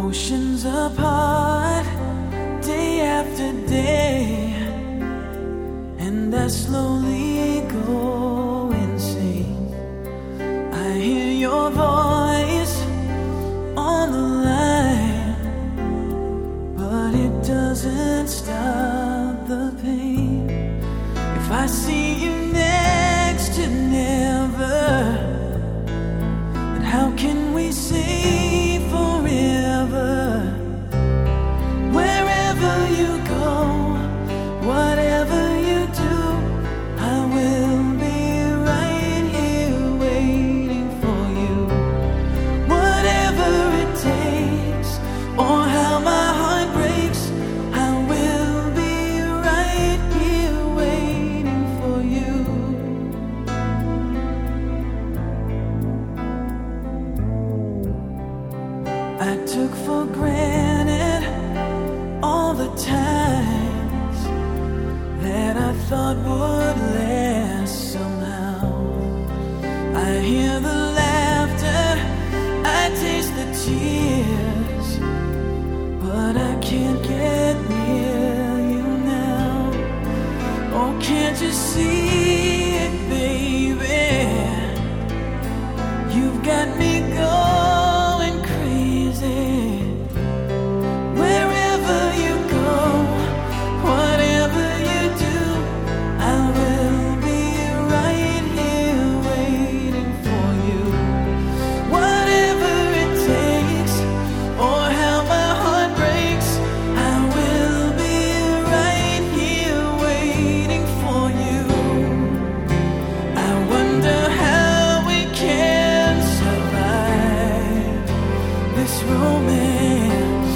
Oceans apart, day after day, and I slowly go insane. I hear your voice on the line, but it doesn't stop the pain. If I see you next to never, then how can we say forever? Wherever you go, whatever you do, I will be right here waiting for you. Whatever it takes, or how my heart breaks, I will be right here waiting for you. I took for granted all the times that I thought would last somehow. I hear the laughter, I taste the tears, but I can't get near you now. Oh, can't you see it, baby? You've got me going crazy. Wherever you go, whatever you do, I will be right here waiting for you. Whatever it takes, or how my heart breaks, I will be right here waiting for you. I wonder how we can survive this romance,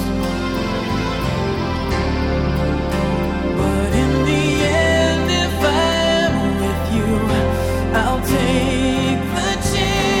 but in the end, if I'm with you, I'll take the chance.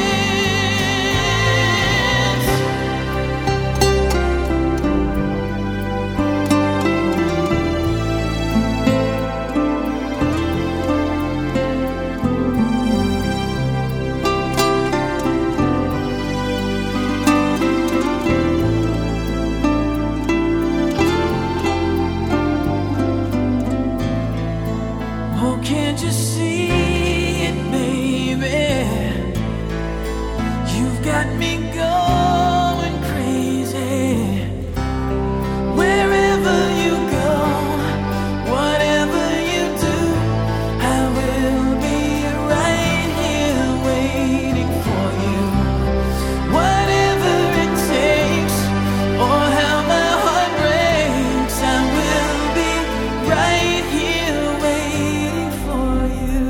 Oh, can't you see it, baby? You've got me going crazy. Wherever you go, whatever you do, I will be right here waiting for you. Whatever it takes, or how my heart breaks, I will be right here waiting for you.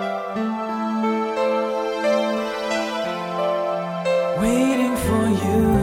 Waiting for you.